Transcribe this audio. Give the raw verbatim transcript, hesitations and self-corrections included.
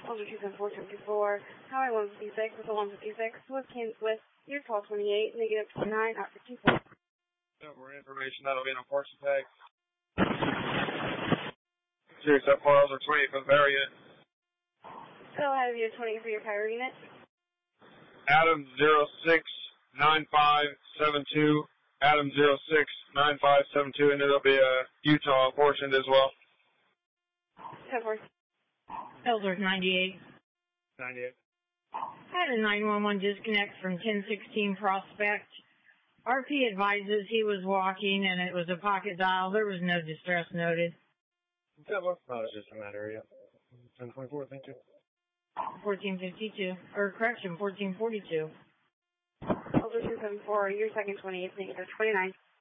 Elder two seven four two four, Highway one fifty-six with the one fifty-six, with Kansas with your call twenty-eight, negative twenty-nine, after two four. No more information, that'll be an unfortunate tag. Serious up four, Elder twenty-eight for the area. Go ahead of you, twenty for your power unit. Adam zero six nine five seven two, Adam zero six nine five seven two, and it'll be a Utah portion as well. ten four. Elder ninety-eight. ninety-eight. Had a nine one one disconnect from ten sixteen Prospect. R P advises he was walking and it was a pocket dial. There was no distress noted. Yeah, well, no, it's just in that area. ten twenty-four, thank you. fourteen fifty-two, or correction, fourteen forty-two. Elder two seven four, your second twenty-eight, negative twenty-nine.